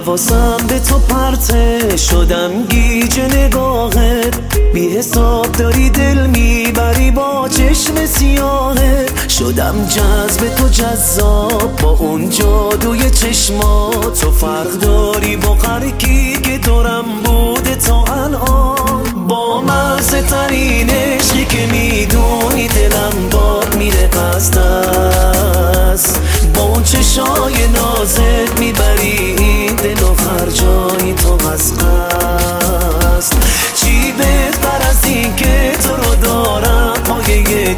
حواسم به تو پرته، شدم گیج نگاهت، بی حساب داری دل میبری با چشم سیاهت. شدم جذب تو جذاب با اون جادوی چشمات، تو فرق داری با هر کی که دورم بوده تا الان. با مزه ترین عشقی که میدونی دلم باد میره از دست، با اون چشای نازت میبری این دل و هر جایی تو از قصد. چی بهتر از این که تو رو دارم پایه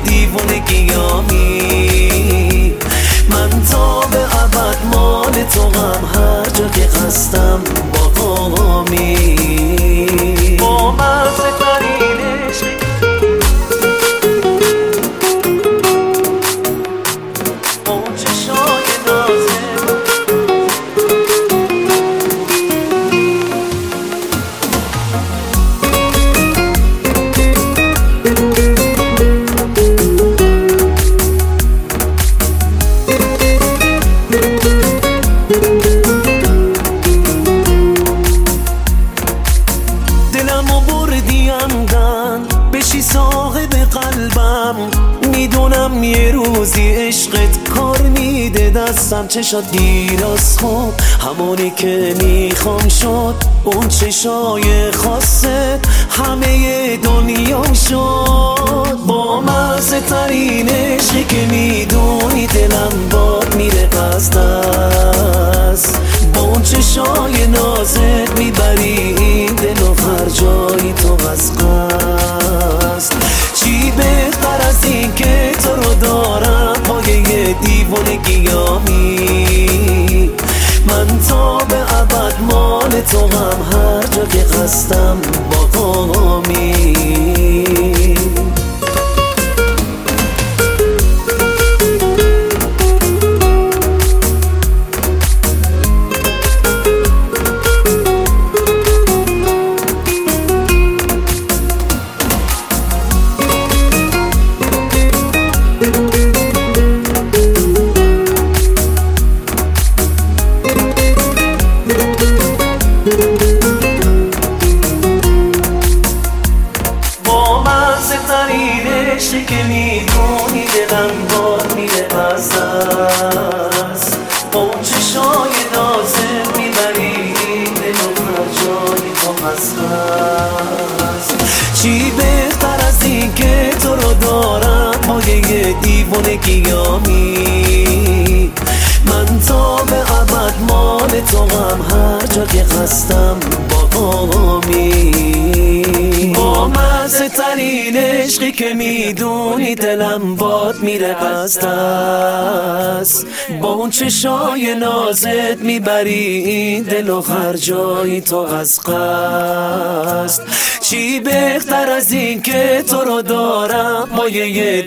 دیوونگیامی، من تا به ابد مال تو غم هر جا که هستم با غامی. با مزه ترین عشقی اون چشای نازت، دلمو بردی اندن بشی صاحب قلبم، میدونم یه روزی عشقت کار میده دستم. چشات گیراس خوب همونی که میخوام شد، اون چشای خاصت همه دنیام شد. با مزه ترین عشقی که میدونی دلم باد میره از دست، با اون چشای نازت میبری این دل و هر جایی تو از قصد. چی بهتر از این که تو رو دارم پایه دیوونگیامی، من تا به ابد مال تو غم هر جا که هستم با غامی. عشقی که میدونی دلم باد میره از دست، با اون چشای نازت میبری دل و هر جایی تو از هست. چی بهتر از این که تو رو دارم پایه دیوونگیامی، من تا به ابد مال تو غم هر جا که هستم با غامی. با مزه ترین عشقی که میدونی دلم باد میره از دست، با اون چشای نازت میبری این دل و هر جایی تو از قصد. چی بهتر از این که تو رو دارم پایه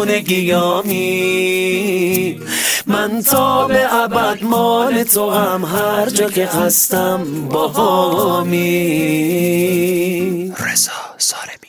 دیوونگیامی، من تا به ابد مال تو غم هر جا که هستم با غامی. رضا سارمی.